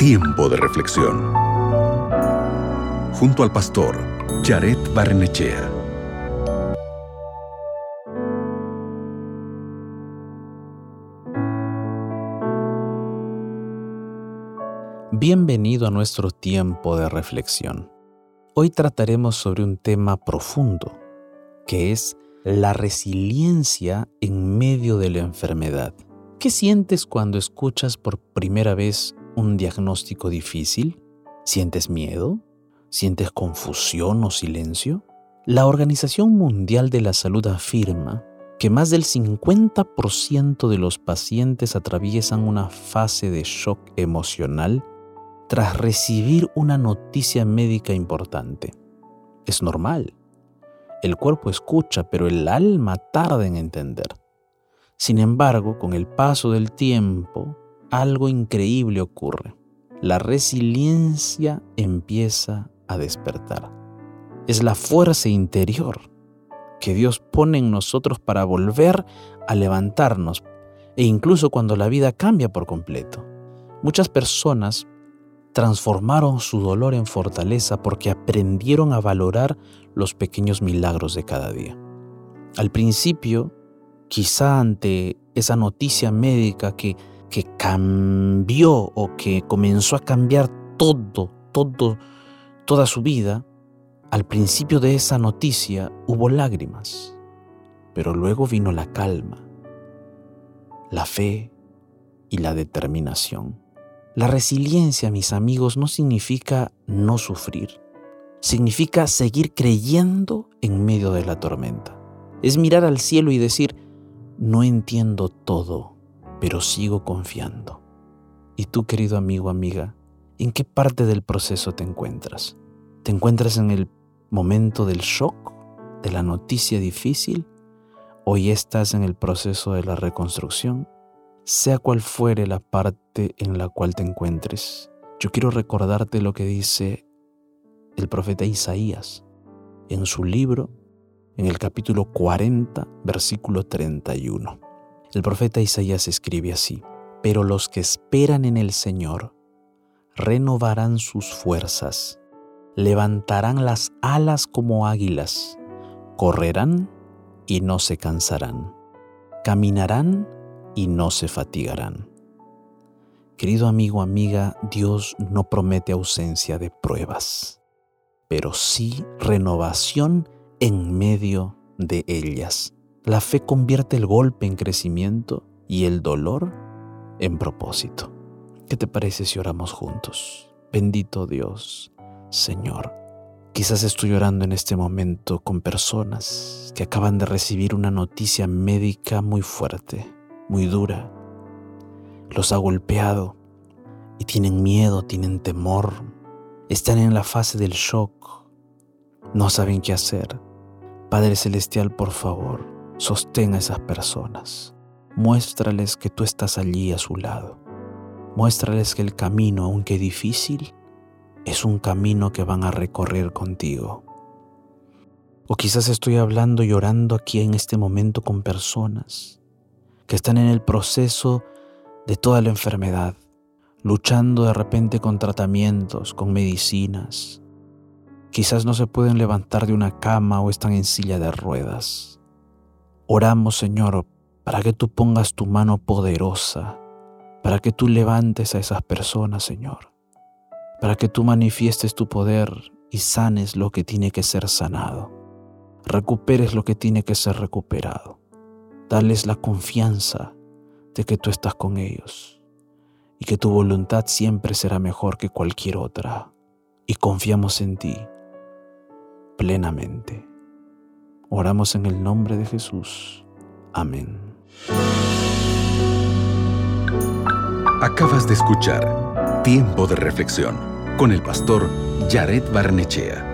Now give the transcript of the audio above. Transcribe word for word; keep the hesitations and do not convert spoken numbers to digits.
Tiempo de reflexión. Junto al pastor Jared Barnechea. Bienvenido a nuestro tiempo de reflexión. Hoy trataremos sobre un tema profundo, que es la resiliencia en medio de la enfermedad. ¿Qué sientes cuando escuchas por primera vez un diagnóstico difícil? ¿Sientes miedo? ¿Sientes confusión o silencio? La Organización Mundial de la Salud afirma que más del cincuenta por ciento de los pacientes atraviesan una fase de shock emocional tras recibir una noticia médica importante. Es normal. El cuerpo escucha, pero el alma tarda en entender. Sin embargo, con el paso del tiempo, algo increíble ocurre. La resiliencia empieza a despertar. Es la fuerza interior que Dios pone en nosotros para volver a levantarnos, e incluso cuando la vida cambia por completo. Muchas personas transformaron su dolor en fortaleza porque aprendieron a valorar los pequeños milagros de cada día. Al principio, quizá ante esa noticia médica que, que cambió o que comenzó a cambiar todo, todo, toda su vida, al principio de esa noticia hubo lágrimas, pero luego vino la calma, la fe y la determinación. La resiliencia, mis amigos, no significa no sufrir. Significa seguir creyendo en medio de la tormenta. Es mirar al cielo y decir, no entiendo todo, pero sigo confiando. ¿Y tú, querido amigo, amiga, en qué parte del proceso te encuentras? ¿Te encuentras en el momento del shock, de la noticia difícil? ¿O ya estás en el proceso de la reconstrucción? Sea cual fuere la parte en la cual te encuentres, yo quiero recordarte lo que dice el profeta Isaías en su libro, en el capítulo cuarenta, versículo treinta y uno. El profeta Isaías escribe así: pero los que esperan en el Señor renovarán sus fuerzas, levantarán las alas como águilas, correrán y no se cansarán, caminarán y no se fatigarán. Querido amigo, amiga, Dios no promete ausencia de pruebas, pero sí renovación en medio de ellas. La fe convierte el golpe en crecimiento y el dolor en propósito. ¿Qué te parece si oramos juntos? Bendito Dios, Señor, quizás estoy orando en este momento con personas que acaban de recibir una noticia médica muy fuerte, muy dura. Los ha golpeado y tienen miedo, tienen temor, están en la fase del shock, no saben qué hacer. Padre Celestial, por favor, sostén a esas personas, muéstrales que tú estás allí a su lado, muéstrales que el camino, aunque difícil, es un camino que van a recorrer contigo. O quizás estoy hablando y orando aquí en este momento con personas que están en el proceso de toda la enfermedad, luchando de repente con tratamientos, con medicinas. Quizás no se pueden levantar de una cama o están en silla de ruedas. Oramos, Señor, para que tú pongas tu mano poderosa, para que tú levantes a esas personas, Señor, para que tú manifiestes tu poder y sanes lo que tiene que ser sanado, recuperes lo que tiene que ser recuperado. Dales la confianza de que tú estás con ellos y que tu voluntad siempre será mejor que cualquier otra. Y confiamos en ti plenamente. Oramos en el nombre de Jesús. Amén. Acabas de escuchar Tiempo de Reflexión con el pastor Jared Barnechea.